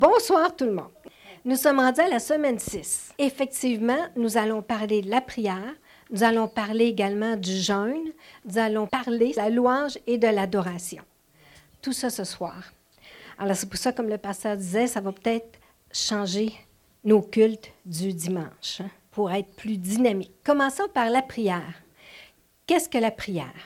Bonsoir tout le monde. Nous sommes rendus à la semaine 6. Effectivement, nous allons parler de la prière, nous allons parler également du jeûne, nous allons parler de la louange et de l'adoration. Tout ça ce soir. Alors c'est pour ça, comme le pasteur disait, ça va peut-être changer nos cultes du dimanche pour être plus dynamique. Commençons par la prière. Qu'est-ce que la prière?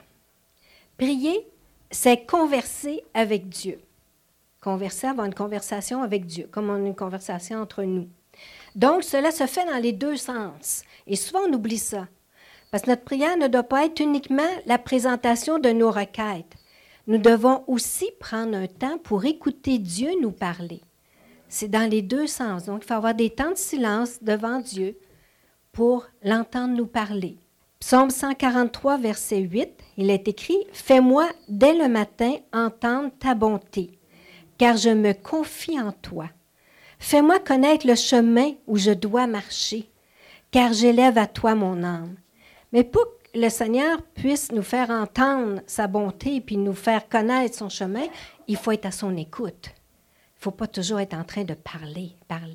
Prier, c'est converser avec Dieu. Converser, avoir une conversation avec Dieu, comme on a une conversation entre nous. Donc, cela se fait dans les deux sens. Et souvent, on oublie ça. Parce que notre prière ne doit pas être uniquement la présentation de nos requêtes. Nous devons aussi prendre un temps pour écouter Dieu nous parler. C'est dans les deux sens. Donc, il faut avoir des temps de silence devant Dieu pour l'entendre nous parler. Psaume 143, verset 8, il est écrit « Fais-moi dès le matin entendre ta bonté, car je me confie en toi. Fais-moi connaître le chemin où je dois marcher, car j'élève à toi mon âme. » Mais pour que le Seigneur puisse nous faire entendre sa bonté puis nous faire connaître son chemin, il faut être à son écoute. Il ne faut pas toujours être en train de parler.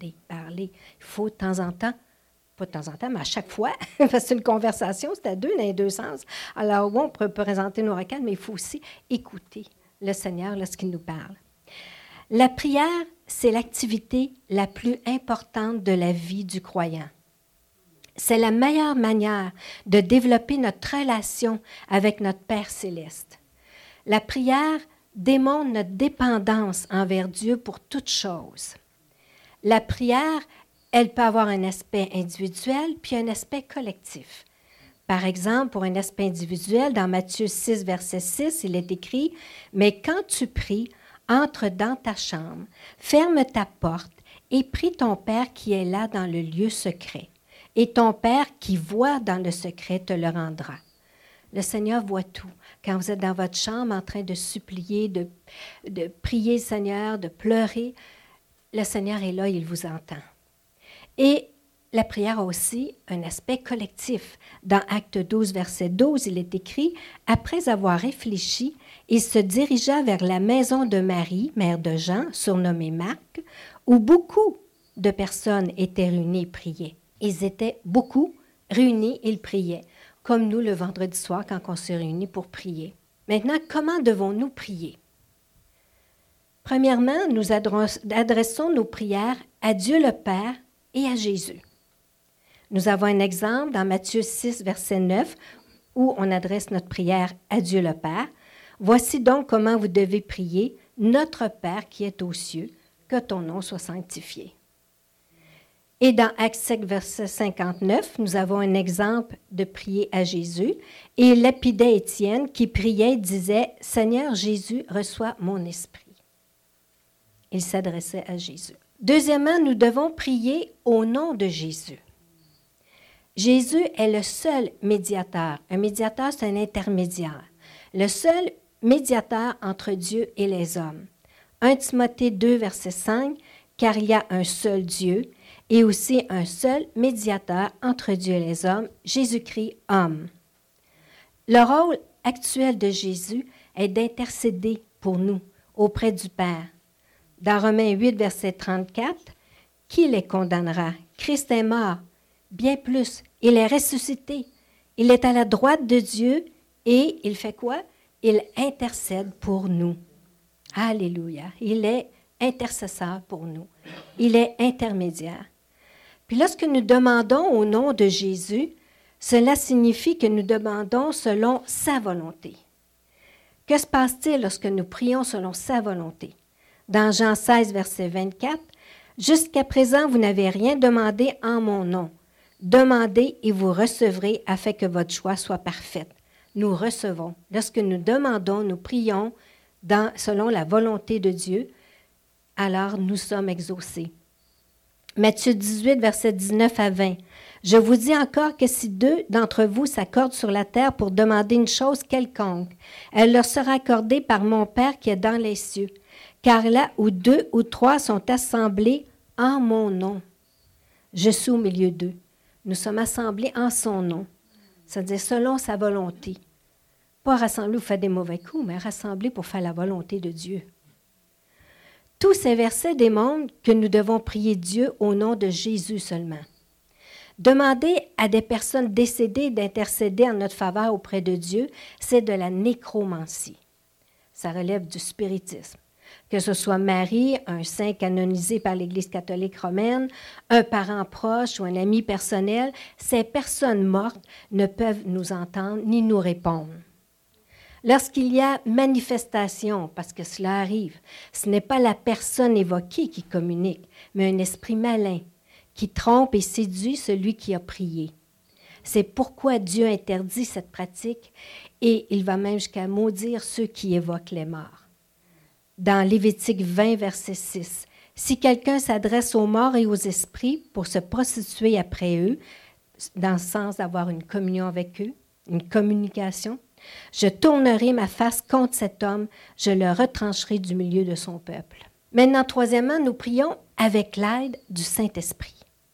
Il faut de temps en temps, pas de temps en temps, mais à chaque fois, parce que c'est une conversation, c'est à deux dans les deux sens. Alors, on peut présenter nos requêtes, mais il faut aussi écouter le Seigneur lorsqu'il nous parle. La prière, c'est l'activité la plus importante de la vie du croyant. C'est la meilleure manière de développer notre relation avec notre Père céleste. La prière démontre notre dépendance envers Dieu pour toute chose. La prière, elle peut avoir un aspect individuel puis un aspect collectif. Par exemple, pour un aspect individuel, dans Matthieu 6, verset 6, il est écrit « Mais quand tu pries, entre dans ta chambre, ferme ta porte et prie ton Père qui est là dans le lieu secret. Et ton Père qui voit dans le secret te le rendra. » Le Seigneur voit tout. Quand vous êtes dans votre chambre en train de supplier, de prier le Seigneur, de pleurer, le Seigneur est là, il vous entend. Et la prière a aussi un aspect collectif. Dans Acte 12, verset 12, il est écrit « Après avoir réfléchi, il se dirigea vers la maison de Marie, mère de Jean, surnommée Marc, où beaucoup de personnes étaient réunies et priaient. » Ils étaient beaucoup réunis et ils priaient, comme nous le vendredi soir quand on se réunit pour prier. Maintenant, comment devons-nous prier? Premièrement, nous adressons nos prières à Dieu le Père et à Jésus. Nous avons un exemple dans Matthieu 6, verset 9, où on adresse notre prière à Dieu le Père. « Voici donc comment vous devez prier, notre Père qui est aux cieux, que ton nom soit sanctifié. » Et dans Actes 7, verset 59, nous avons un exemple de prier à Jésus. « Et il lapidait Étienne qui priait et disait, « Seigneur Jésus, reçois mon esprit. » Il s'adressait à Jésus. Deuxièmement, nous devons prier au nom de Jésus. Jésus est le seul médiateur. Un médiateur, c'est un intermédiaire. Le seul médiateur entre Dieu et les hommes. 1 Timothée 2, verset 5, « Car il y a un seul Dieu et aussi un seul médiateur entre Dieu et les hommes, Jésus-Christ, homme. » Le rôle actuel de Jésus est d'intercéder pour nous auprès du Père. Dans Romains 8, verset 34, « Qui les condamnera? Christ est mort. Bien plus, il est ressuscité. Il est à la droite de Dieu et il fait quoi? Il intercède pour nous. » Alléluia. Il est intercesseur pour nous. Il est intermédiaire. Puis lorsque nous demandons au nom de Jésus, cela signifie que nous demandons selon sa volonté. Que se passe-t-il lorsque nous prions selon sa volonté? Dans Jean 16, verset 24, « Jusqu'à présent, vous n'avez rien demandé en mon nom. Demandez et vous recevrez afin que votre joie soit parfaite. » Nous recevons. Lorsque nous demandons, nous prions selon la volonté de Dieu, alors nous sommes exaucés. Matthieu 18, verset 19 à 20. « Je vous dis encore que si 2 d'entre vous s'accordent sur la terre pour demander une chose quelconque, elle leur sera accordée par mon Père qui est dans les cieux. Car là où 2 ou 3 sont assemblés en mon nom, je suis au milieu d'eux. » Nous sommes assemblés en son nom, c'est-à-dire selon sa volonté. Pas rassemblés pour faire des mauvais coups, mais rassemblés pour faire la volonté de Dieu. Tous ces versets démontrent que nous devons prier Dieu au nom de Jésus seulement. Demander à des personnes décédées d'intercéder en notre faveur auprès de Dieu, c'est de la nécromancie. Ça relève du spiritisme. Que ce soit Marie, un saint canonisé par l'Église catholique romaine, un parent proche ou un ami personnel, ces personnes mortes ne peuvent nous entendre ni nous répondre. Lorsqu'il y a manifestation, parce que cela arrive, ce n'est pas la personne évoquée qui communique, mais un esprit malin qui trompe et séduit celui qui a prié. C'est pourquoi Dieu interdit cette pratique et il va même jusqu'à maudire ceux qui évoquent les morts. Dans Lévitique 20, verset 6, « Si quelqu'un s'adresse aux morts et aux esprits pour se prostituer après eux, dans le sens d'avoir une communion avec eux, une communication, je tournerai ma face contre cet homme, je le retrancherai du milieu de son peuple. » Maintenant, troisièmement, nous prions avec l'aide du Saint-Esprit.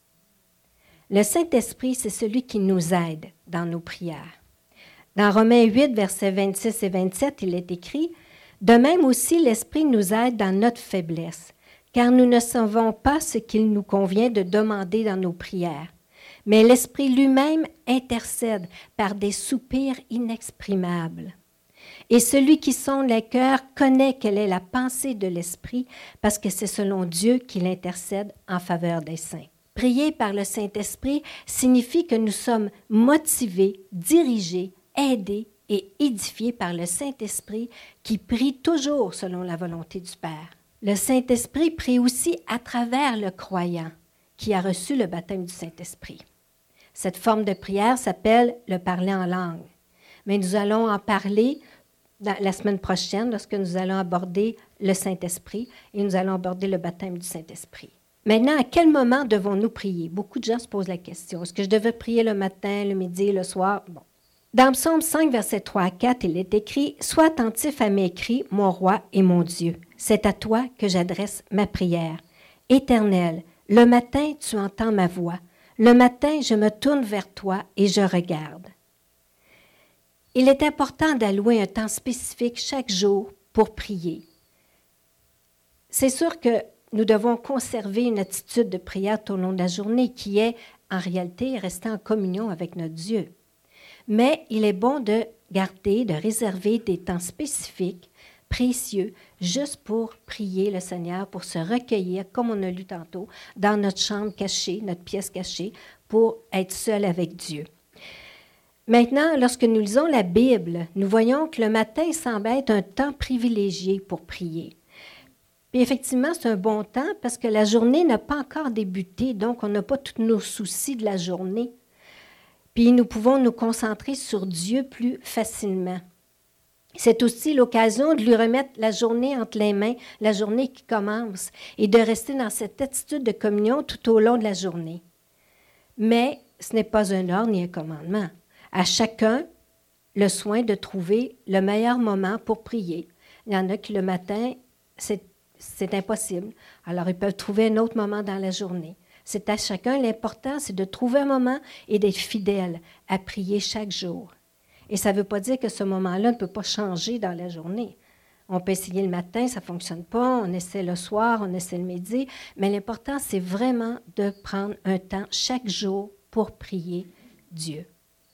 Le Saint-Esprit, c'est celui qui nous aide dans nos prières. Dans Romains 8, versets 26 et 27, il est écrit « De même aussi, l'Esprit nous aide dans notre faiblesse, car nous ne savons pas ce qu'il nous convient de demander dans nos prières. Mais l'Esprit lui-même intercède par des soupirs inexprimables. Et celui qui sonde les cœurs connaît quelle est la pensée de l'Esprit, parce que c'est selon Dieu qu'il intercède en faveur des saints. » Prier par le Saint-Esprit signifie que nous sommes motivés, dirigés, aidés et édifiés par le Saint-Esprit qui prie toujours selon la volonté du Père. Le Saint-Esprit prie aussi à travers le croyant qui a reçu le baptême du Saint-Esprit. Cette forme de prière s'appelle le parler en langue. Mais nous allons en parler la semaine prochaine lorsque nous allons aborder le Saint-Esprit et nous allons aborder le baptême du Saint-Esprit. Maintenant, à quel moment devons-nous prier? Beaucoup de gens se posent la question. Est-ce que je devais prier le matin, le midi, le soir? Bon. Dans Psaume 5, versets 3 à 4, il est écrit « Sois attentif à mes cris, mon roi et mon Dieu. C'est à toi que j'adresse ma prière. Éternel, le matin, tu entends ma voix. Le matin, je me tourne vers toi et je regarde. » Il est important d'allouer un temps spécifique chaque jour pour prier. C'est sûr que nous devons conserver une attitude de prière tout au long de la journée qui est, en réalité, rester en communion avec notre Dieu. Mais il est bon de garder, de réserver des temps spécifiques, précieux, juste pour prier le Seigneur, pour se recueillir, comme on a lu tantôt, dans notre chambre cachée, notre pièce cachée, pour être seul avec Dieu. Maintenant, lorsque nous lisons la Bible, nous voyons que le matin semble être un temps privilégié pour prier. Puis effectivement, c'est un bon temps parce que la journée n'a pas encore débuté, donc on n'a pas tous nos soucis de la journée. Puis nous pouvons nous concentrer sur Dieu plus facilement. C'est aussi l'occasion de lui remettre la journée entre les mains, la journée qui commence, et de rester dans cette attitude de communion tout au long de la journée. Mais ce n'est pas un ordre ni un commandement. À chacun, le soin de trouver le meilleur moment pour prier. Il y en a qui le matin, c'est impossible. Alors, ils peuvent trouver un autre moment dans la journée. C'est à chacun. L'important, c'est de trouver un moment et d'être fidèle à prier chaque jour. Et ça ne veut pas dire que ce moment-là ne peut pas changer dans la journée. On peut essayer le matin, ça ne fonctionne pas. On essaie le soir, on essaie le midi. Mais l'important, c'est vraiment de prendre un temps chaque jour pour prier Dieu.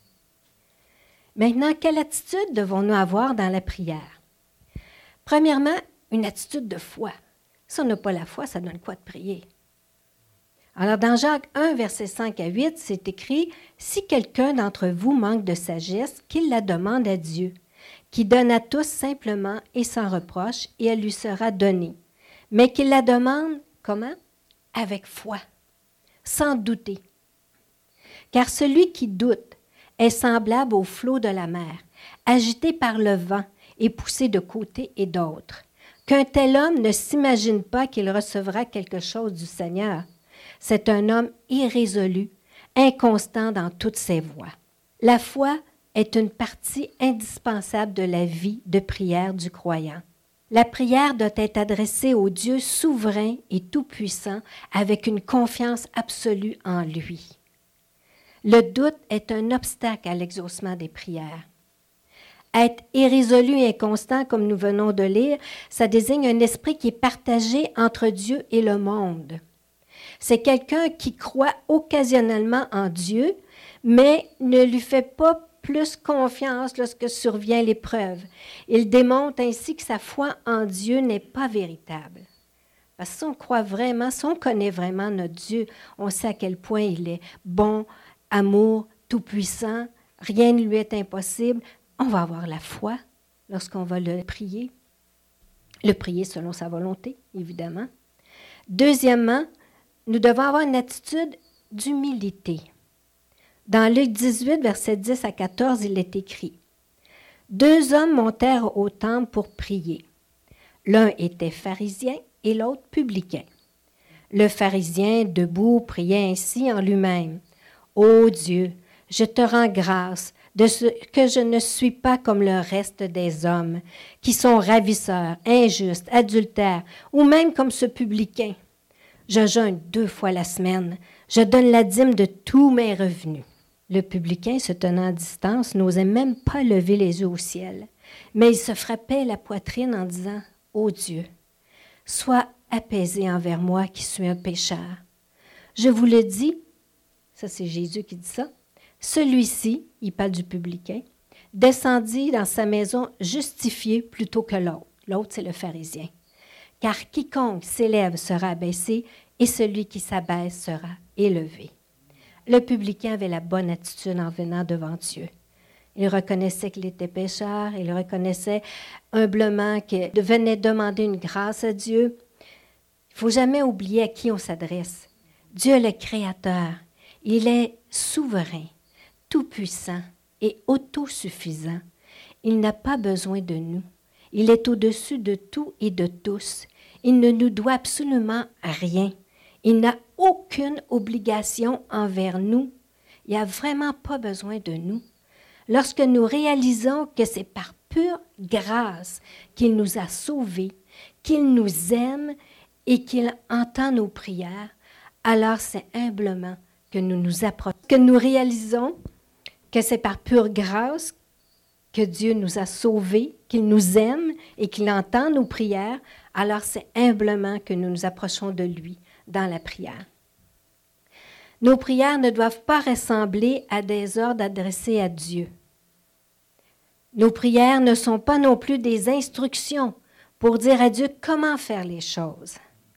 Maintenant, quelle attitude devons-nous avoir dans la prière? Premièrement, une attitude de foi. Si on n'a pas la foi, ça donne quoi de prier? Alors, dans Jacques 1, versets 5 à 8, c'est écrit « Si quelqu'un d'entre vous manque de sagesse, qu'il la demande à Dieu, qui donne à tous simplement et sans reproche, et elle lui sera donnée. Mais qu'il la demande, comment? Avec foi, sans douter. Car celui qui doute est semblable au flot de la mer, agité par le vent et poussé de côté et d'autre. Qu'un tel homme ne s'imagine pas qu'il recevra quelque chose du Seigneur. C'est un homme irrésolu, inconstant dans toutes ses voies. La foi est une partie indispensable de la vie de prière du croyant. La prière doit être adressée au Dieu souverain et tout-puissant avec une confiance absolue en lui. Le doute est un obstacle à l'exaucement des prières. Être irrésolu et inconstant, comme nous venons de lire, ça désigne un esprit qui est partagé entre Dieu et le monde. C'est quelqu'un qui croit occasionnellement en Dieu, mais ne lui fait pas plus confiance lorsque survient l'épreuve. Il démontre ainsi que sa foi en Dieu n'est pas véritable. Parce que si on croit vraiment, si on connaît vraiment notre Dieu, on sait à quel point il est bon, amour, tout-puissant, rien ne lui est impossible. On va avoir la foi lorsqu'on va le prier selon sa volonté, évidemment. Deuxièmement, nous devons avoir une attitude d'humilité. Dans Luc 18, versets 10 à 14, il est écrit « 2 hommes montèrent au temple pour prier. L'un était pharisien et l'autre publicain. Le pharisien, debout, priait ainsi en lui-même. « Ô Dieu, je te rends grâce de ce que je ne suis pas comme le reste des hommes, qui sont ravisseurs, injustes, adultères, ou même comme ce publicain. Je jeûne 2 fois la semaine. Je donne la dîme de tous mes revenus. » Le publicain, se tenant à distance, n'osait même pas lever les yeux au ciel, mais il se frappait la poitrine en disant « Ô Dieu, sois apaisé envers moi qui suis un pécheur. Je vous le dis, ça c'est Jésus qui dit ça, celui-ci, il parle du publicain, descendit dans sa maison justifié plutôt que l'autre. L'autre, c'est le pharisien. Car quiconque s'élève sera abaissé et celui qui s'abaisse sera élevé. » Le publicain avait la bonne attitude en venant devant Dieu. Il reconnaissait qu'il était pécheur, il reconnaissait humblement qu'il venait demander une grâce à Dieu. Il ne faut jamais oublier à qui on s'adresse. Dieu est le Créateur. Il est souverain, tout-puissant et autosuffisant. Il n'a pas besoin de nous. Il est au-dessus de tout et de tous. Il ne nous doit absolument rien. Il n'a aucune obligation envers nous. Il n'a vraiment pas besoin de nous. Lorsque nous réalisons que c'est par pure grâce qu'il nous a sauvés, qu'il nous aime et qu'il entend nos prières, alors c'est humblement que nous nous approchons. Que nous réalisons que c'est par pure grâce que Dieu nous a sauvés, qu'il nous aime et qu'il entend nos prières, alors c'est humblement que nous nous approchons de lui dans la prière. Nos prières ne doivent pas ressembler à des ordres adressés à Dieu. Nos prières ne sont pas non plus des instructions pour dire à Dieu comment faire les choses.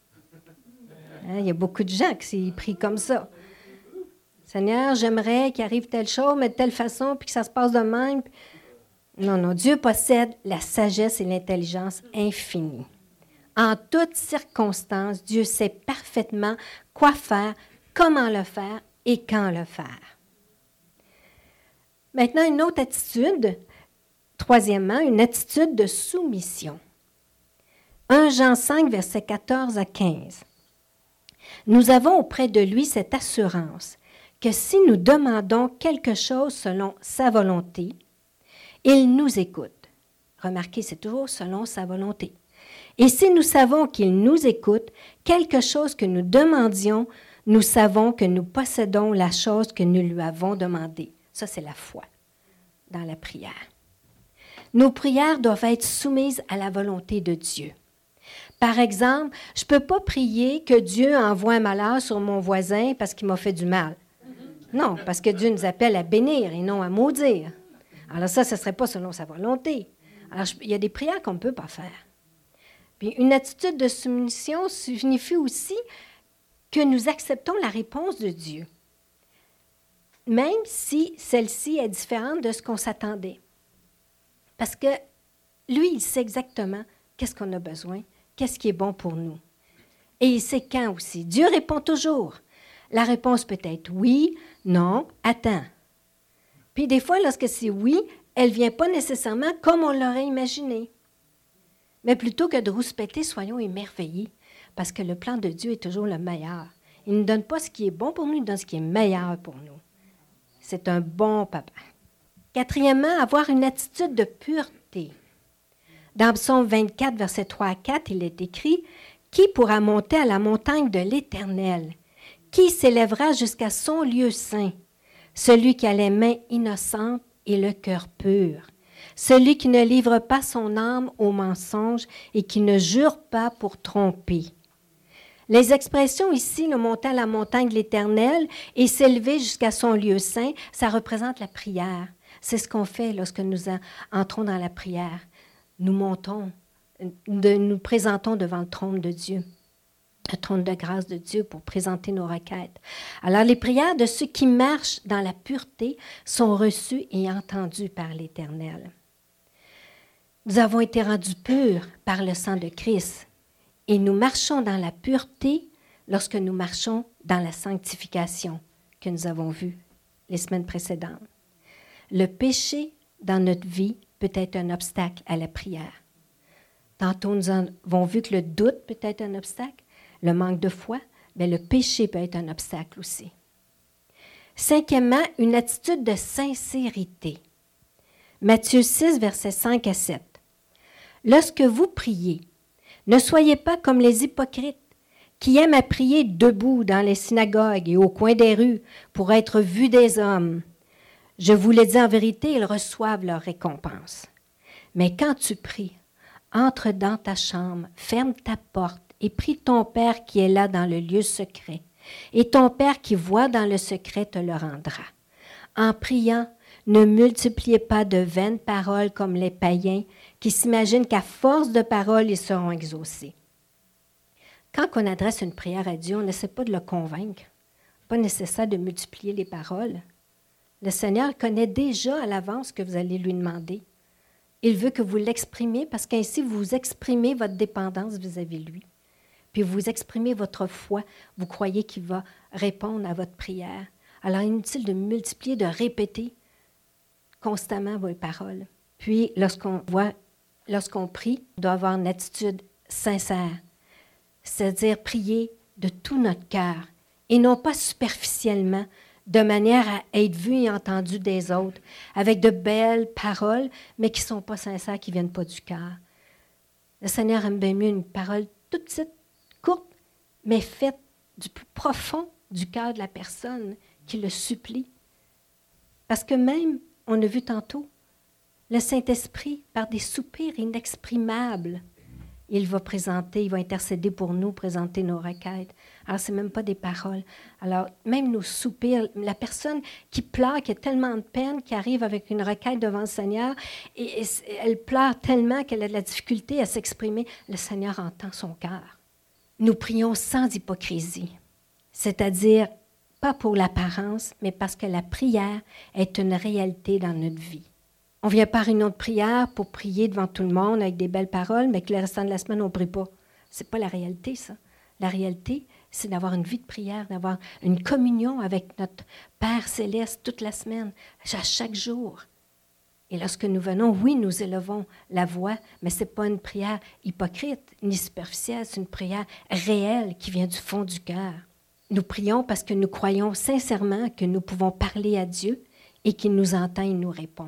Hein, il y a beaucoup de gens qui prient comme ça. Seigneur, j'aimerais qu'il arrive telle chose, mais de telle façon, puis que ça se passe de même. Non, Dieu possède la sagesse et l'intelligence infinie. En toutes circonstances, Dieu sait parfaitement quoi faire, comment le faire et quand le faire. Maintenant, une autre attitude, troisièmement, une attitude de soumission. 1 Jean 5, versets 14 à 15. Nous avons auprès de lui cette assurance que si nous demandons quelque chose selon sa volonté, il nous écoute. Remarquez, c'est toujours selon sa volonté. Et si nous savons qu'il nous écoute, quelque chose que nous demandions, nous savons que nous possédons la chose que nous lui avons demandée. Ça, c'est la foi dans la prière. Nos prières doivent être soumises à la volonté de Dieu. Par exemple, je ne peux pas prier que Dieu envoie un malheur sur mon voisin parce qu'il m'a fait du mal. Non, parce que Dieu nous appelle à bénir et non à maudire. Alors ça, ce ne serait pas selon sa volonté. Alors, il y a des prières qu'on ne peut pas faire. Puis une attitude de soumission signifie aussi que nous acceptons la réponse de Dieu, même si celle-ci est différente de ce qu'on s'attendait. Parce que lui, il sait exactement qu'est-ce qu'on a besoin, qu'est-ce qui est bon pour nous. Et il sait quand aussi. Dieu répond toujours. La réponse peut être oui, non, attends. Puis des fois, lorsque c'est oui, elle ne vient pas nécessairement comme on l'aurait imaginé. Mais plutôt que de rouspéter, soyons émerveillés, parce que le plan de Dieu est toujours le meilleur. Il ne donne pas ce qui est bon pour nous, il donne ce qui est meilleur pour nous. C'est un bon papa. Quatrièmement, avoir une attitude de pureté. Dans Psaume 24, versets 3 à 4, il est écrit « Qui pourra monter à la montagne de l'Éternel? Qui s'élèvera jusqu'à son lieu saint? Celui qui a les mains innocentes et le cœur pur, celui qui ne livre pas son âme au mensonge et qui ne jure pas pour tromper. Les expressions ici, le monter à la montagne de l'Éternel et s'élever jusqu'à son lieu saint, ça représente la prière. C'est ce qu'on fait lorsque nous entrons dans la prière. Nous montons, nous présentons devant le trône de Dieu, le trône de grâce de Dieu pour présenter nos requêtes. Alors, les prières de ceux qui marchent dans la pureté sont reçues et entendues par l'Éternel. Nous avons été rendus purs par le sang de Christ et nous marchons dans la pureté lorsque nous marchons dans la sanctification que nous avons vue les semaines précédentes. Le péché dans notre vie peut être un obstacle à la prière. Tantôt, nous avons vu que le doute peut être un obstacle, le manque de foi, mais le péché peut être un obstacle aussi. Cinquièmement, une attitude de sincérité. Matthieu 6, versets 5 à 7. Lorsque vous priez, ne soyez pas comme les hypocrites qui aiment à prier debout dans les synagogues et au coin des rues pour être vus des hommes. Je vous le dis en vérité, ils reçoivent leur récompense. Mais quand tu pries, entre dans ta chambre, ferme ta porte et prie ton Père qui est là dans le lieu secret. Et ton Père qui voit dans le secret te le rendra. En priant, ne multipliez pas de vaines paroles comme les païens qui s'imaginent qu'à force de paroles, ils seront exaucés. Quand on adresse une prière à Dieu, on n'essaie pas de le convaincre. Pas nécessaire de multiplier les paroles. Le Seigneur connaît déjà à l'avance ce que vous allez lui demander. Il veut que vous l'exprimiez parce qu'ainsi vous exprimez votre dépendance vis-à-vis de lui. Puis vous exprimez votre foi. Vous croyez qu'il va répondre à votre prière. Alors, inutile de multiplier, de répéter constamment vos paroles. Puis, lorsqu'on prie, on doit avoir une attitude sincère. C'est-à-dire prier de tout notre cœur et non pas superficiellement, de manière à être vu et entendu des autres, avec de belles paroles, mais qui ne sont pas sincères, qui ne viennent pas du cœur. Le Seigneur aime bien mieux une parole toute petite, courte, mais faite du plus profond du cœur de la personne qui le supplie. Parce que même, on a vu tantôt, le Saint-Esprit, par des soupirs inexprimables, il va intercéder pour nous, présenter nos requêtes. Alors, ce n'est même pas des paroles. Alors, même nos soupirs, la personne qui pleure, qui a tellement de peine, qui arrive avec une requête devant le Seigneur, et elle pleure tellement qu'elle a de la difficulté à s'exprimer, le Seigneur entend son cœur. Nous prions sans hypocrisie, c'est-à-dire pas pour l'apparence, mais parce que la prière est une réalité dans notre vie. On vient par une autre prière pour prier devant tout le monde avec des belles paroles, mais que le restant de la semaine, on ne prie pas. Ce n'est pas la réalité, ça. La réalité, c'est d'avoir une vie de prière, d'avoir une communion avec notre Père céleste toute la semaine, à chaque jour. Et lorsque nous venons, oui, nous élevons la voix, mais ce n'est pas une prière hypocrite ni superficielle, c'est une prière réelle qui vient du fond du cœur. Nous prions parce que nous croyons sincèrement que nous pouvons parler à Dieu et qu'il nous entend et nous répond.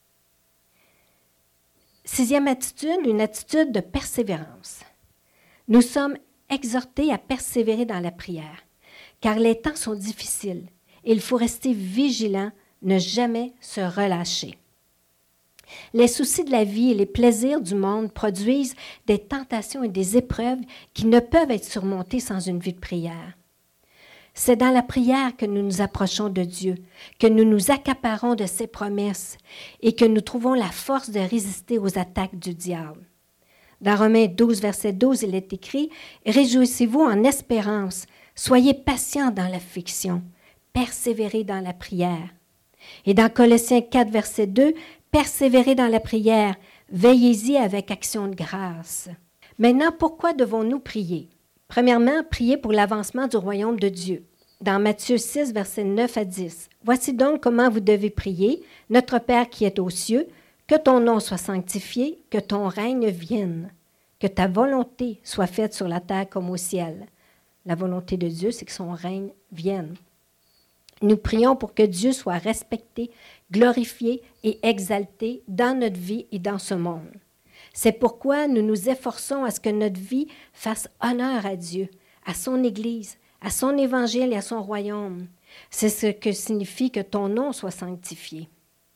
Sixième attitude, une attitude de persévérance. Nous sommes exhortés à persévérer dans la prière, car les temps sont difficiles et il faut rester vigilant, ne jamais se relâcher. Les soucis de la vie et les plaisirs du monde produisent des tentations et des épreuves qui ne peuvent être surmontées sans une vie de prière. C'est dans la prière que nous nous approchons de Dieu, que nous nous accaparons de ses promesses et que nous trouvons la force de résister aux attaques du diable. Dans Romains 12, verset 12, il est écrit « Réjouissez-vous en espérance, soyez patients dans l'affliction, persévérez dans la prière. » Et dans Colossiens 4, verset 2, « Persévérez dans la prière, veillez-y avec action de grâce. » Maintenant, pourquoi devons-nous prier? Premièrement, prier pour l'avancement du royaume de Dieu. Dans Matthieu 6, versets 9 à 10. « Voici donc comment vous devez prier. Notre Père qui est aux cieux, que ton nom soit sanctifié, que ton règne vienne, que ta volonté soit faite sur la terre comme au ciel. » La volonté de Dieu, c'est que son règne vienne. Nous prions pour que Dieu soit respecté, glorifié et exalté dans notre vie et dans ce monde. C'est pourquoi nous nous efforçons à ce que notre vie fasse honneur à Dieu, à son Église, à son Évangile et à son royaume. C'est ce que signifie que ton nom soit sanctifié.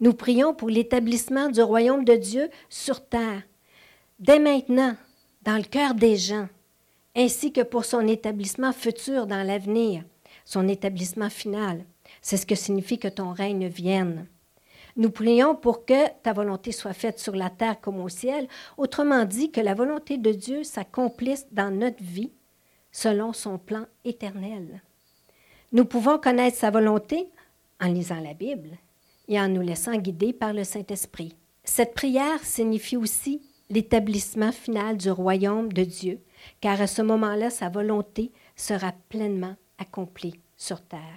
Nous prions pour l'établissement du royaume de Dieu sur terre, dès maintenant, dans le cœur des gens, ainsi que pour son établissement futur dans l'avenir, son établissement final. C'est ce que signifie que ton règne vienne. Nous prions pour que ta volonté soit faite sur la terre comme au ciel, autrement dit, que la volonté de Dieu s'accomplisse dans notre vie selon son plan éternel. Nous pouvons connaître sa volonté en lisant la Bible et en nous laissant guider par le Saint-Esprit. Cette prière signifie aussi l'établissement final du royaume de Dieu, car à ce moment-là, sa volonté sera pleinement accomplie sur terre.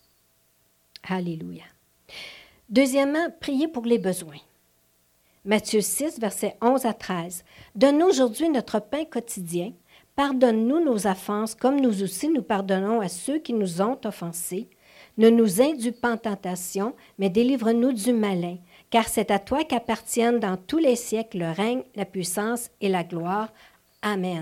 Alléluia. Deuxièmement, priez pour les besoins. Matthieu 6, versets 11 à 13. « Donne-nous aujourd'hui notre pain quotidien. Pardonne-nous nos offenses, comme nous aussi nous pardonnons à ceux qui nous ont offensés. Ne nous induis pas en tentation, mais délivre-nous du malin, car c'est à toi qu'appartiennent dans tous les siècles le règne, la puissance et la gloire. Amen. »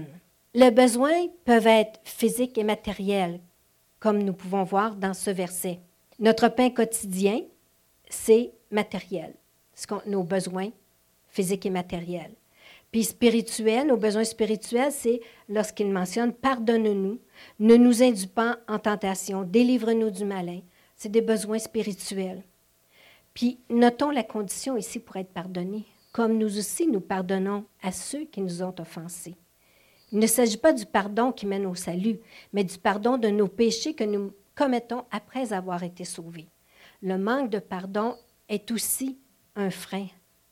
Les besoins peuvent être physiques et matériels, comme nous pouvons voir dans ce verset. Notre pain quotidien, c'est matériel, nos besoins physiques et matériels. Puis spirituel, nos besoins spirituels, c'est lorsqu'il mentionne « pardonne-nous, ne nous induis pas en tentation, délivre-nous du malin ». C'est des besoins spirituels. Puis notons la condition ici pour être pardonné, comme nous aussi nous pardonnons à ceux qui nous ont offensés. Il ne s'agit pas du pardon qui mène au salut, mais du pardon de nos péchés que nous commettons après avoir été sauvés. Le manque de pardon est aussi un frein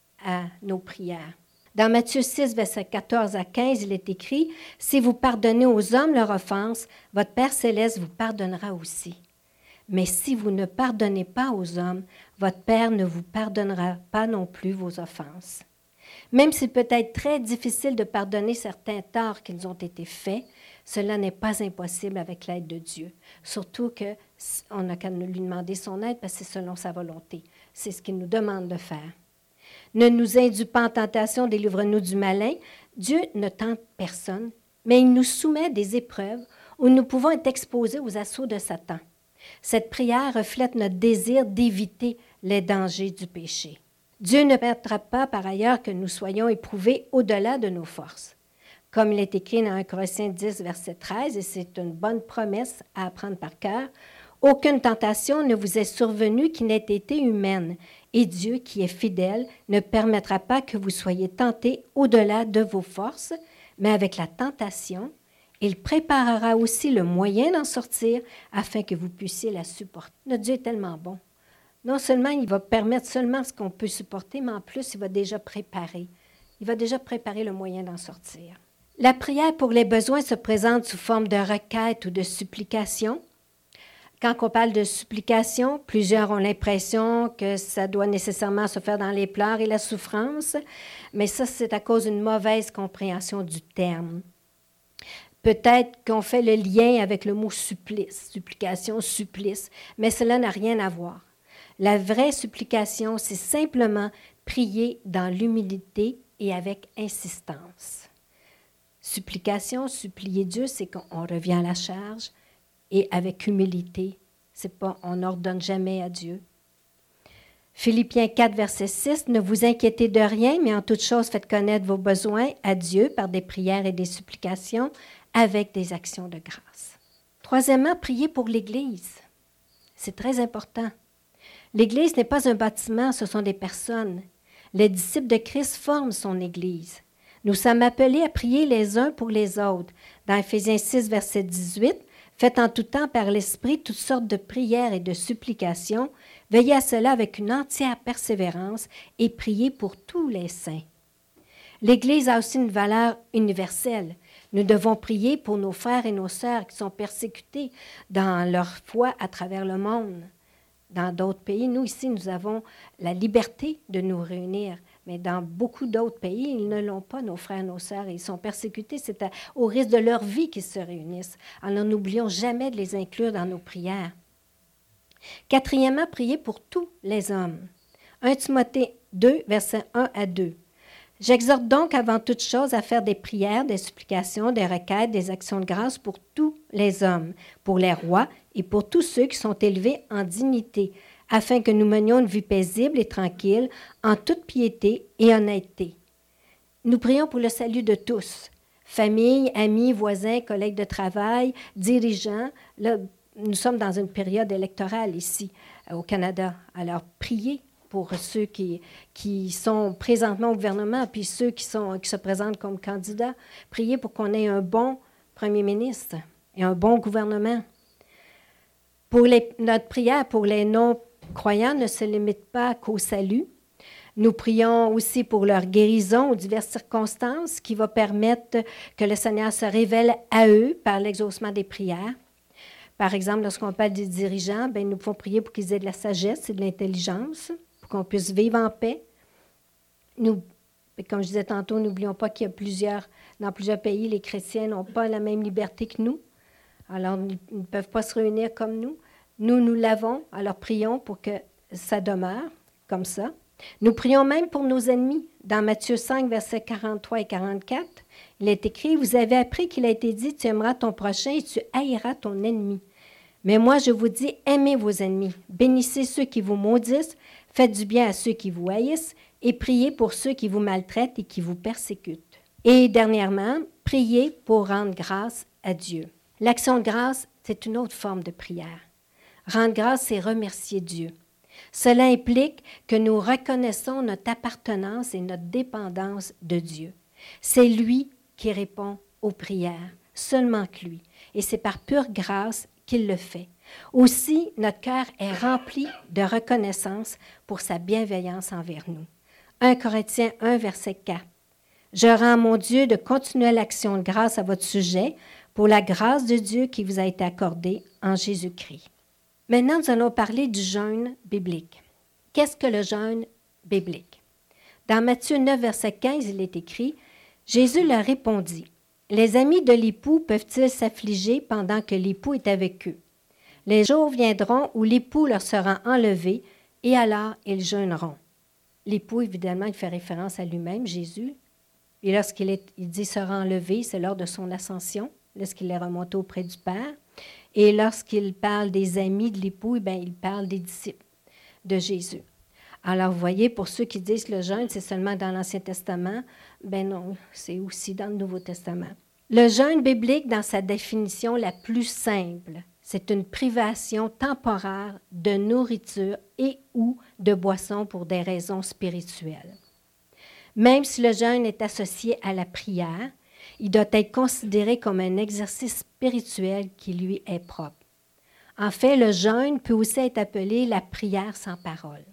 à nos prières. Dans Matthieu 6, versets 14 à 15, il est écrit « Si vous pardonnez aux hommes leurs offenses, votre Père céleste vous pardonnera aussi. Mais si vous ne pardonnez pas aux hommes, votre Père ne vous pardonnera pas non plus vos offenses. » Même s'il peut être très difficile de pardonner certains torts qui nous ont été faits, cela n'est pas impossible avec l'aide de Dieu. Surtout qu'on n'a qu'à lui demander son aide parce que c'est selon sa volonté. C'est ce qu'il nous demande de faire. Ne nous induis pas en tentation, délivre-nous du malin. Dieu ne tente personne, mais il nous soumet des épreuves où nous pouvons être exposés aux assauts de Satan. Cette prière reflète notre désir d'éviter les dangers du péché. Dieu ne permettra pas, par ailleurs, que nous soyons éprouvés au-delà de nos forces. Comme il est écrit dans 1 Corinthiens 10, verset 13, et c'est une bonne promesse à apprendre par cœur, « Aucune tentation ne vous est survenue qui n'ait été humaine, et Dieu, qui est fidèle, ne permettra pas que vous soyez tentés au-delà de vos forces, mais avec la tentation, il préparera aussi le moyen d'en sortir afin que vous puissiez la supporter. » Notre Dieu est tellement bon. Non seulement il va permettre seulement ce qu'on peut supporter, mais en plus, il va déjà préparer. Il va déjà préparer le moyen d'en sortir. La prière pour les besoins se présente sous forme de requête ou de supplication. Quand on parle de supplication, plusieurs ont l'impression que ça doit nécessairement se faire dans les pleurs et la souffrance, mais ça, c'est à cause d'une mauvaise compréhension du terme. Peut-être qu'on fait le lien avec le mot supplice, supplication, supplice, mais cela n'a rien à voir. La vraie supplication, c'est simplement prier dans l'humilité et avec insistance. Supplication, supplier Dieu, c'est qu'on revient à la charge et avec humilité. C'est pas, on n'ordonne jamais à Dieu. Philippiens 4, verset 6, « Ne vous inquiétez de rien, mais en toute chose faites connaître vos besoins à Dieu par des prières et des supplications avec des actions de grâce. » Troisièmement, prier pour l'Église. C'est très important. L'Église n'est pas un bâtiment, ce sont des personnes. Les disciples de Christ forment son Église. Nous sommes appelés à prier les uns pour les autres. Dans Éphésiens 6, verset 18, « Faites en tout temps par l'Esprit toutes sortes de prières et de supplications. Veillez à cela avec une entière persévérance et priez pour tous les saints. » L'Église a aussi une valeur universelle. Nous devons prier pour nos frères et nos sœurs qui sont persécutés dans leur foi à travers le monde. Dans d'autres pays, nous ici, nous avons la liberté de nous réunir, mais dans beaucoup d'autres pays, ils ne l'ont pas, nos frères et nos sœurs, et ils sont persécutés, c'est au risque de leur vie qu'ils se réunissent. Alors n'oublions jamais de les inclure dans nos prières. Quatrièmement, prier pour tous les hommes. 1 Timothée 2, versets 1 à 2. « J'exhorte donc avant toute chose à faire des prières, des supplications, des requêtes, des actions de grâce pour tous les hommes, pour les rois et pour tous ceux qui sont élevés en dignité, afin que nous menions une vie paisible et tranquille, en toute piété et honnêteté. Nous prions pour le salut de tous, famille, amis, voisins, collègues de travail, dirigeants. Là, nous sommes dans une période électorale ici, au Canada. Alors, priez pour ceux qui sont présentement au gouvernement, puis ceux qui se présentent comme candidats. Priez pour qu'on ait un bon premier ministre et un bon gouvernement. Notre prière pour les non-croyants ne se limite pas qu'au salut. Nous prions aussi pour leur guérison aux diverses circonstances qui va permettre que le Seigneur se révèle à eux par l'exaucement des prières. Par exemple, lorsqu'on parle des dirigeants, bien, nous pouvons prier pour qu'ils aient de la sagesse et de l'intelligence, pour qu'on puisse vivre en paix. Nous, comme je disais tantôt, n'oublions pas qu'il y a dans plusieurs pays, les chrétiens n'ont pas la même liberté que nous. Alors, ils ne peuvent pas se réunir comme nous. Nous l'avons, alors prions pour que ça demeure comme ça. Nous prions même pour nos ennemis. Dans Matthieu 5, versets 43 et 44, il est écrit, « Vous avez appris qu'il a été dit, tu aimeras ton prochain et tu haïras ton ennemi. Mais moi, je vous dis, aimez vos ennemis, bénissez ceux qui vous maudissent, faites du bien à ceux qui vous haïssent et priez pour ceux qui vous maltraitent et qui vous persécutent. » Et dernièrement, priez pour rendre grâce à Dieu. L'action de grâce, c'est une autre forme de prière. Rendre grâce, c'est remercier Dieu. Cela implique que nous reconnaissons notre appartenance et notre dépendance de Dieu. C'est lui qui répond aux prières, seulement que lui. Et c'est par pure grâce qu'il le fait. Aussi, notre cœur est rempli de reconnaissance pour sa bienveillance envers nous. 1 Corinthiens 1, verset 4. « Je rends mon Dieu de continuelle action de grâce à votre sujet pour la grâce de Dieu qui vous a été accordée en Jésus-Christ. » Maintenant, nous allons parler du jeûne biblique. Qu'est-ce que le jeûne biblique? Dans Matthieu 9, verset 15, il est écrit, « Jésus leur répondit, « Les amis de l'époux peuvent-ils s'affliger pendant que l'époux est avec eux? Les jours viendront où l'époux leur sera enlevé, et alors ils jeûneront. » L'époux, évidemment, il fait référence à lui-même, Jésus. Et lorsqu'il dit « sera enlevé », c'est lors de son ascension, lorsqu'il est remonté auprès du Père. Et lorsqu'il parle des amis de l'époux, bien, il parle des disciples de Jésus. Alors, vous voyez, pour ceux qui disent que le jeûne, c'est seulement dans l'Ancien Testament, bien non, c'est aussi dans le Nouveau Testament. Le jeûne biblique, dans sa définition la plus simple, c'est une privation temporaire de nourriture et ou de boisson pour des raisons spirituelles. Même si le jeûne est associé à la prière, il doit être considéré comme un exercice spirituel qui lui est propre. En fait, le jeûne peut aussi être appelé la prière sans parole.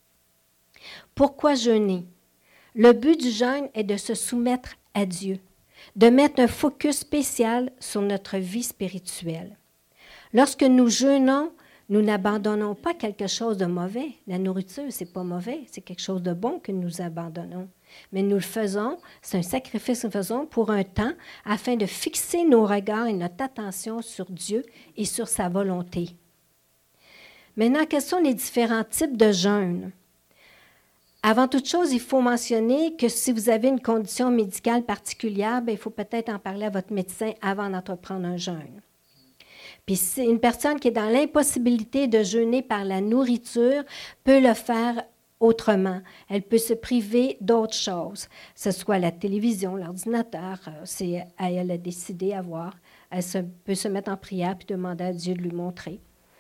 Pourquoi jeûner? Le but du jeûne est de se soumettre à Dieu, de mettre un focus spécial sur notre vie spirituelle. Lorsque nous jeûnons, nous n'abandonnons pas quelque chose de mauvais. La nourriture, ce n'est pas mauvais, c'est quelque chose de bon que nous abandonnons. Mais nous le faisons, c'est un sacrifice que nous faisons pour un temps afin de fixer nos regards et notre attention sur Dieu et sur sa volonté. Maintenant, quels sont les différents types de jeûne? Avant toute chose, il faut mentionner que si vous avez une condition médicale particulière, bien, il faut peut-être en parler à votre médecin avant d'entreprendre un jeûne. Puis une personne qui est dans l'impossibilité de jeûner par la nourriture peut le faire autrement. Elle peut se priver d'autres choses, que ce soit la télévision, l'ordinateur, c'est à elle a décidé à voir. Elle peut se mettre en prière puis demander à Dieu de lui montrer.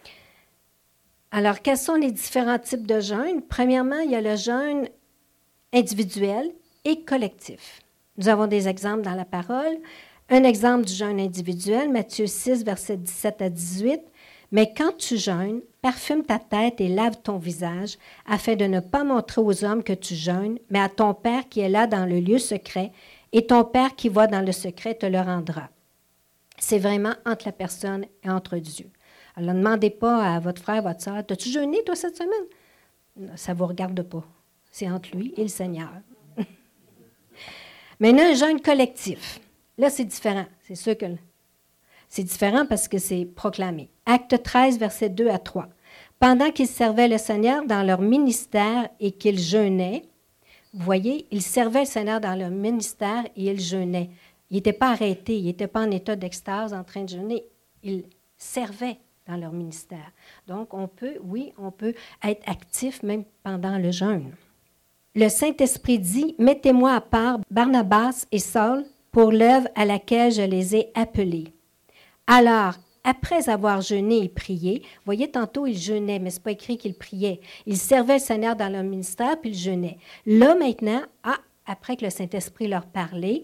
Alors, quels sont les différents types de jeûne? Premièrement, il y a le jeûne individuel et collectif. Nous avons des exemples dans la parole. Un exemple du jeûne individuel, Matthieu 6, versets 17 à 18. « Mais quand tu jeûnes, parfume ta tête et lave ton visage, afin de ne pas montrer aux hommes que tu jeûnes, mais à ton Père qui est là dans le lieu secret, et ton Père qui voit dans le secret te le rendra. » C'est vraiment entre la personne et entre Dieu. Alors, ne demandez pas à votre frère, votre soeur, « T'as-tu jeûné, toi, cette semaine? » Ça ne vous regarde pas. C'est entre lui et le Seigneur. Maintenant, un jeûne collectif. Là, c'est différent. C'est sûr que c'est différent parce que c'est proclamé. Acte 13, versets 2 à 3. « Pendant qu'ils servaient le Seigneur dans leur ministère et qu'ils jeûnaient, » vous voyez, ils servaient le Seigneur dans leur ministère et ils jeûnaient. Ils n'étaient pas arrêtés, ils n'étaient pas en état d'extase en train de jeûner. Ils servaient dans leur ministère. Donc, on peut être actif même pendant le jeûne. Le Saint-Esprit dit, « Mettez-moi à part Barnabas et Saul pour l'œuvre à laquelle je les ai appelés. » Alors, après avoir jeûné et prié, vous voyez, tantôt, ils jeûnaient, mais ce n'est pas écrit qu'ils priaient. Ils servaient le Seigneur dans leur ministère, puis ils jeûnaient. Là, maintenant, après que le Saint-Esprit leur parlait,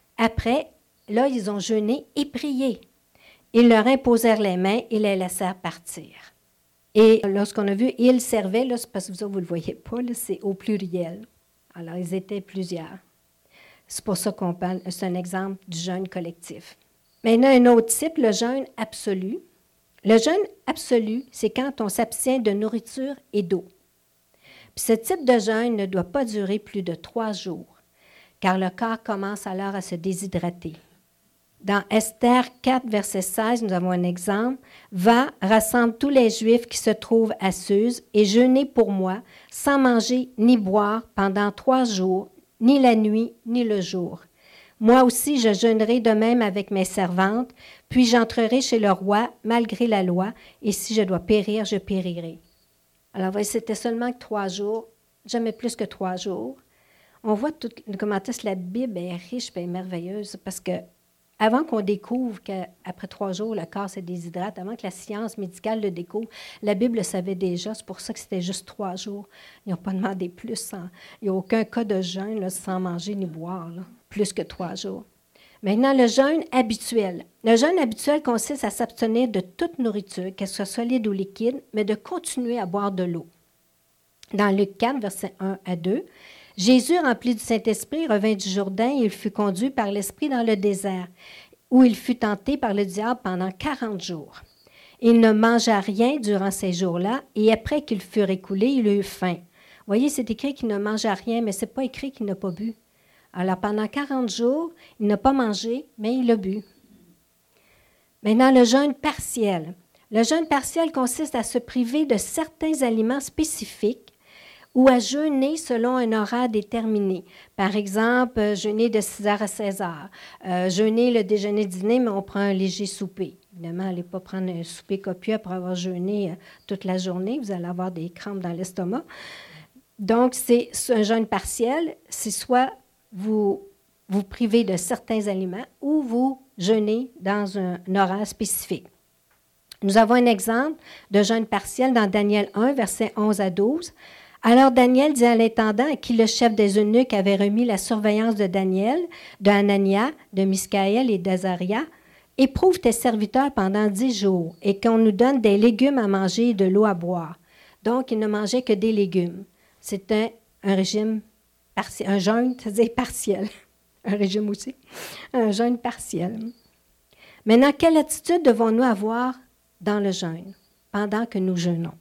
là, ils ont jeûné et prié. Ils leur imposèrent les mains et les laissèrent partir. Et lorsqu'on a vu « ils servaient », là, c'est parce que vous ne le voyez pas, là, c'est au pluriel. Alors, ils étaient plusieurs. C'est pour ça qu'on parle, c'est un exemple du jeûne collectif. Maintenant, un autre type, le jeûne absolu. Le jeûne absolu, c'est quand on s'abstient de nourriture et d'eau. Puis ce type de jeûne ne doit pas durer plus de 3 jours, car le corps commence alors à se déshydrater. Dans Esther 4, verset 16, nous avons un exemple. « Va, rassemble tous les Juifs qui se trouvent à Suse et jeûnez pour moi, sans manger ni boire pendant 3 jours, ni la nuit, ni le jour. Moi aussi, je jeûnerai de même avec mes servantes, puis j'entrerai chez le roi, malgré la loi, et si je dois périr, je périrai. » Alors, c'était seulement que 3 jours, jamais plus que 3 jours. On voit comment est-ce que la Bible est riche et merveilleuse, parce que avant qu'on découvre qu'après 3 jours, le corps se déshydrate, avant que la science médicale le découvre, la Bible le savait déjà. C'est pour ça que c'était juste 3 jours. Ils n'ont pas demandé plus. Il n'y a aucun cas de jeûne là, sans manger ni boire, là, plus que 3 jours. Maintenant, le jeûne habituel. Le jeûne habituel consiste à s'abstenir de toute nourriture, qu'elle soit solide ou liquide, mais de continuer à boire de l'eau. Dans Luc 4, versets 1 à 2, Jésus, rempli du Saint-Esprit, revint du Jourdain et il fut conduit par l'Esprit dans le désert, où il fut tenté par le diable pendant 40 jours. Il ne mangea rien durant ces jours-là, et après qu'ils furent écoulés, il eut faim. Vous voyez, c'est écrit qu'il ne mangea rien, mais ce n'est pas écrit qu'il n'a pas bu. Alors, pendant 40 jours, il n'a pas mangé, mais il a bu. Maintenant, le jeûne partiel. Le jeûne partiel consiste à se priver de certains aliments spécifiques ou à jeûner selon un horaire déterminé. Par exemple, jeûner de 6 heures à 16 heures. Jeûner le déjeuner-dîner, mais on prend un léger souper. Évidemment, n'allez pas prendre un souper copieux après avoir jeûné toute la journée. Vous allez avoir des crampes dans l'estomac. Donc, c'est un jeûne partiel. C'est soit vous privez de certains aliments ou vous jeûnez dans un horaire spécifique. Nous avons un exemple de jeûne partiel dans Daniel 1, versets 11 à 12. Alors Daniel dit à l'intendant à qui le chef des eunuques avait remis la surveillance de Daniel, de Hanania, de Miskaël et d'Azaria, « Éprouve tes serviteurs pendant 10 jours et qu'on nous donne des légumes à manger et de l'eau à boire. » Donc, il ne mangeait que des légumes. C'était un régime partiel, un jeûne, c'est-à-dire partiel. Un régime aussi, un jeûne partiel. Maintenant, quelle attitude devons-nous avoir dans le jeûne, pendant que nous jeûnons?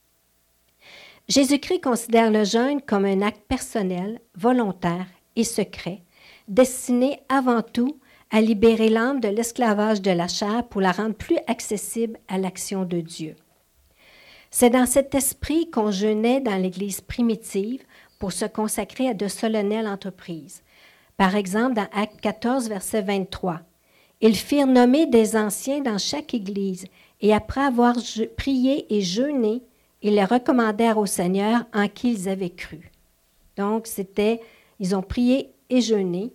Jésus-Christ considère le jeûne comme un acte personnel, volontaire et secret, destiné avant tout à libérer l'âme de l'esclavage de la chair pour la rendre plus accessible à l'action de Dieu. C'est dans cet esprit qu'on jeûnait dans l'Église primitive pour se consacrer à de solennelles entreprises. Par exemple, dans Actes 14, verset 23, « Ils firent nommer des anciens dans chaque Église, et après avoir prié et jeûné, ils les recommandèrent au Seigneur en qui ils avaient cru. » Donc, ils ont prié et jeûné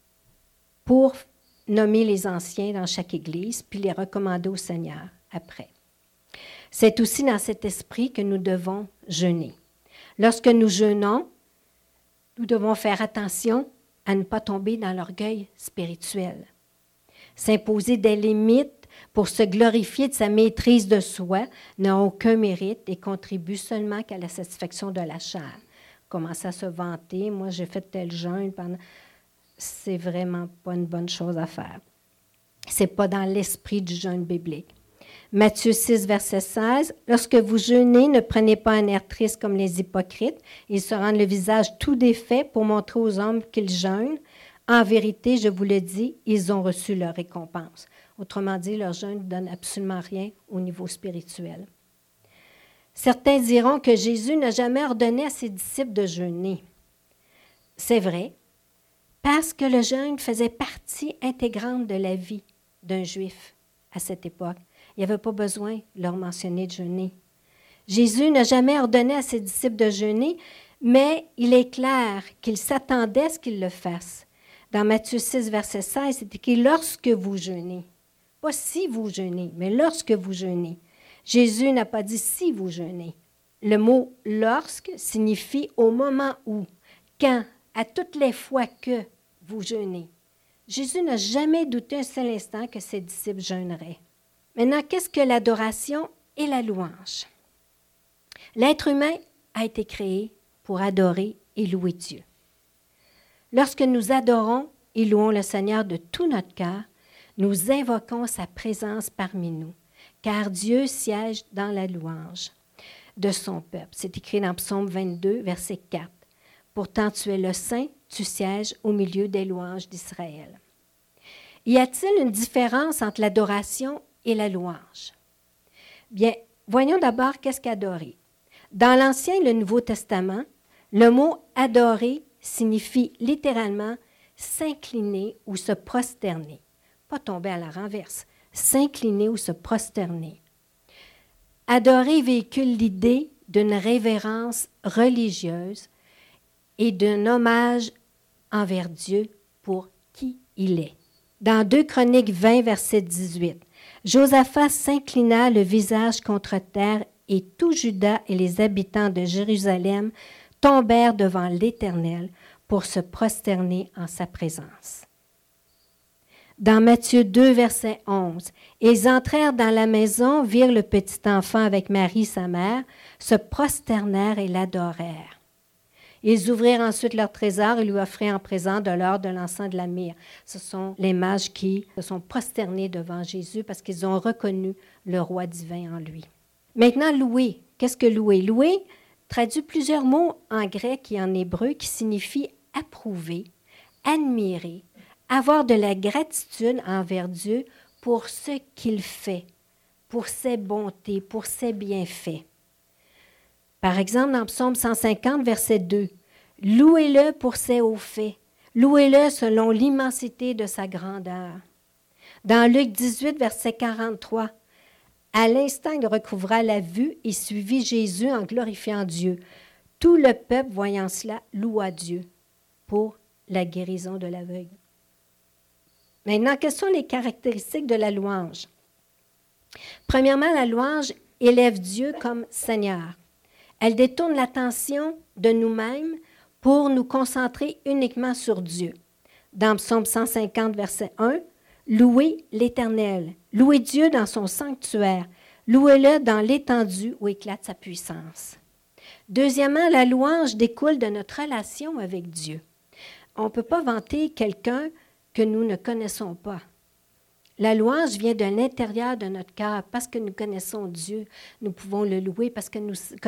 pour nommer les anciens dans chaque Église, puis les recommander au Seigneur après. C'est aussi dans cet esprit que nous devons jeûner. Lorsque nous jeûnons, nous devons faire attention à ne pas tomber dans l'orgueil spirituel. S'imposer des limites pour se glorifier de sa maîtrise de soi n'a aucun mérite et contribue seulement qu'à la satisfaction de la chair. Commencer à se vanter, moi j'ai fait tel jeûne pendant... C'est vraiment pas une bonne chose à faire. C'est pas dans l'esprit du jeûne biblique. Matthieu 6, verset 16, « Lorsque vous jeûnez, ne prenez pas un air triste comme les hypocrites. Ils se rendent le visage tout défait pour montrer aux hommes qu'ils jeûnent. En vérité, je vous le dis, ils ont reçu leur récompense. » Autrement dit, leur jeûne ne donne absolument rien au niveau spirituel. Certains diront que Jésus n'a jamais ordonné à ses disciples de jeûner. C'est vrai, parce que le jeûne faisait partie intégrante de la vie d'un Juif à cette époque. Il n'y avait pas besoin de leur mentionner de jeûner. Jésus n'a jamais ordonné à ses disciples de jeûner, mais il est clair qu'il s'attendait à ce qu'ils le fassent. Dans Matthieu 6, verset 16, c'est écrit « Lorsque vous jeûnez ». Pas si vous jeûnez, mais lorsque vous jeûnez. Jésus n'a pas dit si vous jeûnez. Le mot « lorsque » signifie au moment où, quand, à toutes les fois que vous jeûnez. Jésus n'a jamais douté un seul instant que ses disciples jeûneraient. Maintenant, qu'est-ce que l'adoration et la louange? L'être humain a été créé pour adorer et louer Dieu. Lorsque nous adorons et louons le Seigneur de tout notre cœur, nous invoquons sa présence parmi nous, car Dieu siège dans la louange de son peuple. C'est écrit dans Psaume 22, verset 4. « Pourtant tu es le Saint, tu sièges au milieu des louanges d'Israël. » Y a-t-il une différence entre l'adoration et la louange? Bien, voyons d'abord qu'est-ce qu'adorer. Dans l'Ancien et le Nouveau Testament, le mot « adorer » signifie littéralement « s'incliner » ou « se prosterner ». Pas tomber à la renverse, s'incliner ou se prosterner. Adorer véhicule l'idée d'une révérence religieuse et d'un hommage envers Dieu pour qui il est. Dans 2 Chroniques 20, verset 18, « Josaphat s'inclina le visage contre terre et tout Juda et les habitants de Jérusalem tombèrent devant l'Éternel pour se prosterner en sa présence. » Dans Matthieu 2, verset 11, « Ils entrèrent dans la maison, virent le petit enfant avec Marie, sa mère, se prosternèrent et l'adorèrent. Ils ouvrirent ensuite leur trésor et lui offrirent en présent de l'or, de l'encens, de la myrrhe. » Ce sont les mages qui se sont prosternés devant Jésus parce qu'ils ont reconnu le roi divin en lui. Maintenant, louer. Qu'est-ce que louer? Louer traduit plusieurs mots en grec et en hébreu qui signifient approuver, admirer, avoir de la gratitude envers Dieu pour ce qu'il fait, pour ses bontés, pour ses bienfaits. Par exemple, dans Psaume 150, verset 2, « Louez-le pour ses hauts faits, louez-le selon l'immensité de sa grandeur. » Dans Luc 18, verset 43, « À l'instant, il recouvra la vue et suivit Jésus en glorifiant Dieu. Tout le peuple, voyant cela, loua Dieu pour la guérison de l'aveugle. » Maintenant, quelles sont les caractéristiques de la louange? Premièrement, la louange élève Dieu comme Seigneur. Elle détourne l'attention de nous-mêmes pour nous concentrer uniquement sur Dieu. Dans Psaume 150, verset 1, « Louez l'Éternel, louez Dieu dans son sanctuaire, louez-le dans l'étendue où éclate sa puissance. » Deuxièmement, la louange découle de notre relation avec Dieu. On ne peut pas vanter quelqu'un que nous ne connaissons pas. La louange vient de l'intérieur de notre cœur parce que nous connaissons Dieu. Nous pouvons le louer parce que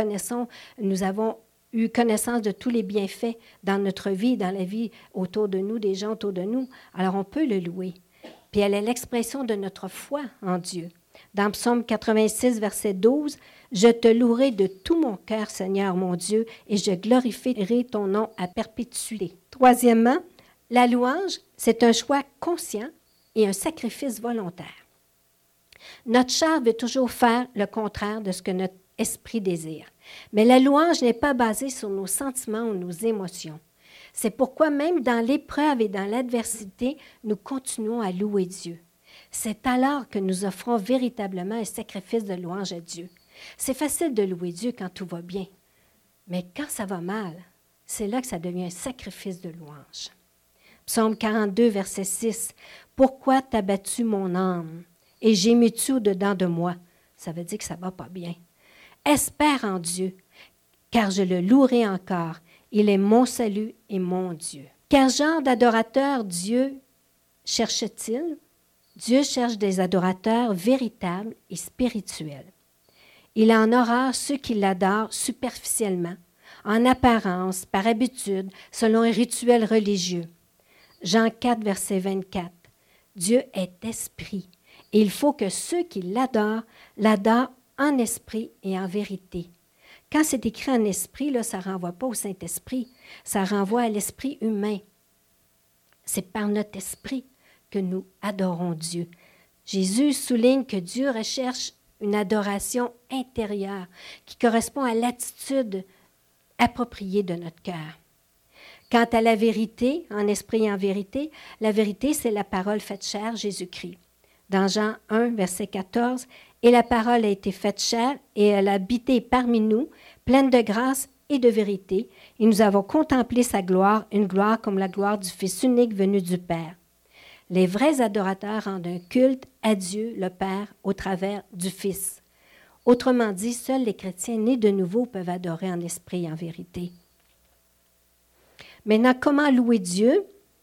nous avons eu connaissance de tous les bienfaits dans notre vie, dans la vie autour de nous, des gens autour de nous. Alors on peut le louer. Puis elle est l'expression de notre foi en Dieu. Dans Psaume 86, verset 12, « Je te louerai de tout mon cœur, Seigneur mon Dieu, et je glorifierai ton nom à perpétuité. » Troisièmement, la louange, c'est un choix conscient et un sacrifice volontaire. Notre chair veut toujours faire le contraire de ce que notre esprit désire. Mais la louange n'est pas basée sur nos sentiments ou nos émotions. C'est pourquoi même dans l'épreuve et dans l'adversité, nous continuons à louer Dieu. C'est alors que nous offrons véritablement un sacrifice de louange à Dieu. C'est facile de louer Dieu quand tout va bien. Mais quand ça va mal, c'est là que ça devient un sacrifice de louange. Psaume 42, verset 6. « Pourquoi t'as battu mon âme et gémis-tu au-dedans de moi? » Ça veut dire que ça ne va pas bien. « Espère en Dieu, car je le louerai encore. Il est mon salut et mon Dieu. » Quel genre d'adorateur Dieu cherche-t-il? Dieu cherche des adorateurs véritables et spirituels. Il en aura ceux qui l'adorent superficiellement, en apparence, par habitude, selon un rituel religieux. Jean 4, verset 24. Dieu est esprit et il faut que ceux qui l'adorent en esprit et en vérité. Quand c'est écrit en esprit, là, ça ne renvoie pas au Saint-Esprit, ça renvoie à l'esprit humain. C'est par notre esprit que nous adorons Dieu. Jésus souligne que Dieu recherche une adoration intérieure qui correspond à l'attitude appropriée de notre cœur. Quant à la vérité, en esprit et en vérité, la vérité, c'est la parole faite chair, Jésus-Christ. Dans Jean 1, verset 14, « Et la parole a été faite chair, et elle a habité parmi nous, pleine de grâce et de vérité, et nous avons contemplé sa gloire, une gloire comme la gloire du Fils unique venu du Père. » Les vrais adorateurs rendent un culte à Dieu, le Père, au travers du Fils. Autrement dit, seuls les chrétiens nés de nouveau peuvent adorer en esprit et en vérité. Maintenant, comment louer Dieu?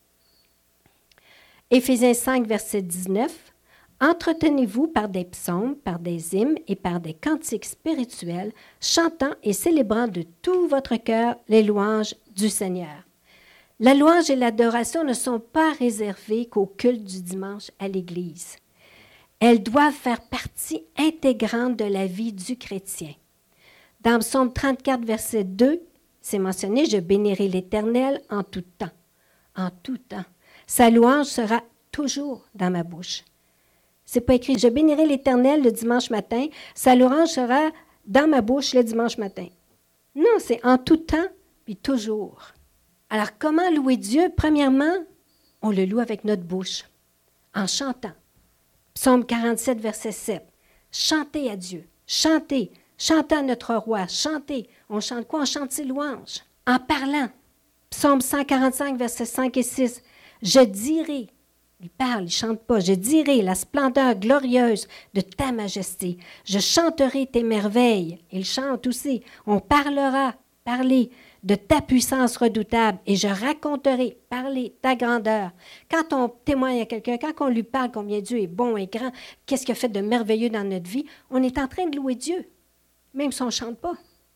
Éphésiens 5, verset 19. « Entretenez-vous par des psaumes, par des hymnes et par des cantiques spirituels, chantant et célébrant de tout votre cœur les louanges du Seigneur. » La louange et l'adoration ne sont pas réservées qu'au culte du dimanche à l'Église. Elles doivent faire partie intégrante de la vie du chrétien. Dans Psaume 34, verset 2, c'est mentionné « Je bénirai l'Éternel en tout temps. » En tout temps. Sa louange sera toujours dans ma bouche. C'est pas écrit « Je bénirai l'Éternel le dimanche matin. » Sa louange sera dans ma bouche le dimanche matin. Non, c'est en tout temps puis toujours. Alors, comment louer Dieu? Premièrement, on le loue avec notre bouche, en chantant. Psaume 47, verset 7. Chantez à Dieu. Chantez. Chantez à notre roi. Chantez. On chante quoi? On chante ses louanges. En parlant. Psaume 145, verset 5 et 6. Je dirai, il parle, il ne chante pas, je dirai la splendeur glorieuse de ta majesté. Je chanterai tes merveilles. Il chante aussi. On parlera, parler de ta puissance redoutable et je raconterai, parler ta grandeur. Quand on témoigne à quelqu'un, quand on lui parle combien Dieu est bon et grand, qu'est-ce qu'il a fait de merveilleux dans notre vie, on est en train de louer Dieu, même si on ne chante pas.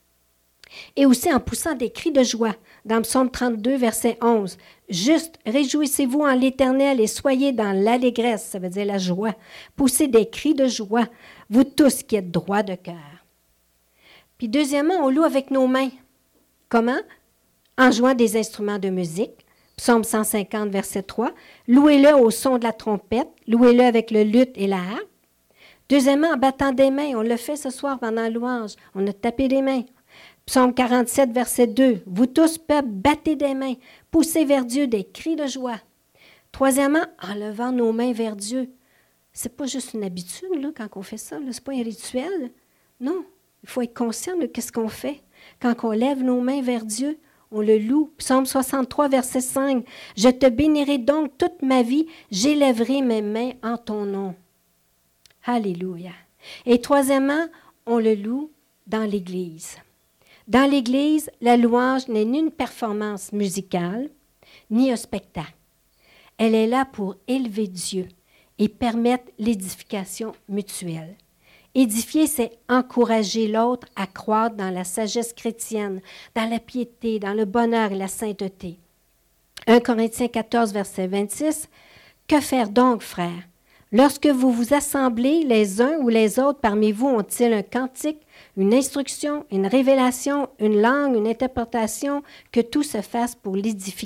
Et aussi en poussant des cris de joie. Dans Psaume 32, verset 11, « Juste, réjouissez-vous en l'Éternel et soyez dans l'allégresse, ça veut dire la joie. Poussez des cris de joie, vous tous qui êtes droits de cœur. » Puis deuxièmement, on loue avec nos mains. Comment? En jouant des instruments de musique. Psaume 150, verset 3. « Louez-le au son de la trompette, louez-le avec le luth et la harpe. » Deuxièmement, en battant des mains. On le fait ce soir pendant la louange. On a tapé des mains. Psaume 47, verset 2. « Vous tous, peuple, battez des mains, poussez vers Dieu des cris de joie. » Troisièmement, en levant nos mains vers Dieu. Ce n'est pas juste une habitude là, quand on fait ça, ce n'est pas un rituel. Non, il faut être conscient de ce qu'on fait. Quand on lève nos mains vers Dieu, on le loue. Psaume 63, verset 5. « Je te bénirai donc toute ma vie, j'élèverai mes mains en ton nom. » Alléluia. Et troisièmement, on le loue dans l'Église. Dans l'Église, la louange n'est ni une performance musicale, ni un spectacle. Elle est là pour élever Dieu et permettre l'édification mutuelle. Édifier, c'est encourager l'autre à croître dans la sagesse chrétienne, dans la piété, dans le bonheur et la sainteté. 1 Corinthiens 14, verset 26. « Que faire donc, frères? Lorsque vous vous assemblez, les uns ou les autres parmi vous ont-ils un cantique, une instruction, une révélation, une langue, une interprétation, que tout se fasse pour l'édification. »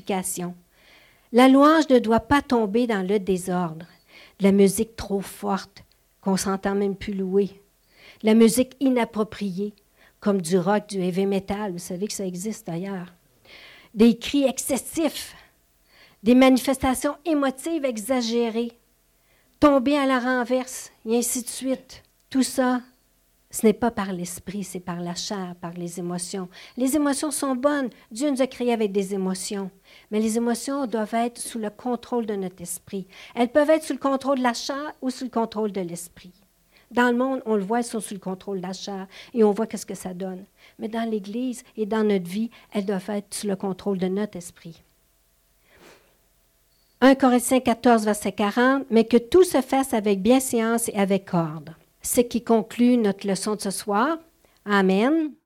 La louange ne doit pas tomber dans le désordre. La musique trop forte, qu'on ne s'entend même plus louer. La musique inappropriée, comme du rock, du heavy metal, vous savez que ça existe ailleurs. Des cris excessifs, des manifestations émotives exagérées, tomber à la renverse, et ainsi de suite. Tout ça, ce n'est pas par l'esprit, c'est par la chair, par les émotions. Les émotions sont bonnes. Dieu nous a créés avec des émotions. Mais les émotions doivent être sous le contrôle de notre esprit. Elles peuvent être sous le contrôle de la chair ou sous le contrôle de l'esprit. Dans le monde, on le voit, elles sont sous le contrôle de la chair et on voit qu'est-ce que ça donne. Mais dans l'Église et dans notre vie, elles doivent être sous le contrôle de notre esprit. 1 Corinthiens 14, verset 40, « Mais que tout se fasse avec bienséance et avec ordre. » Ce qui conclut notre leçon de ce soir. Amen.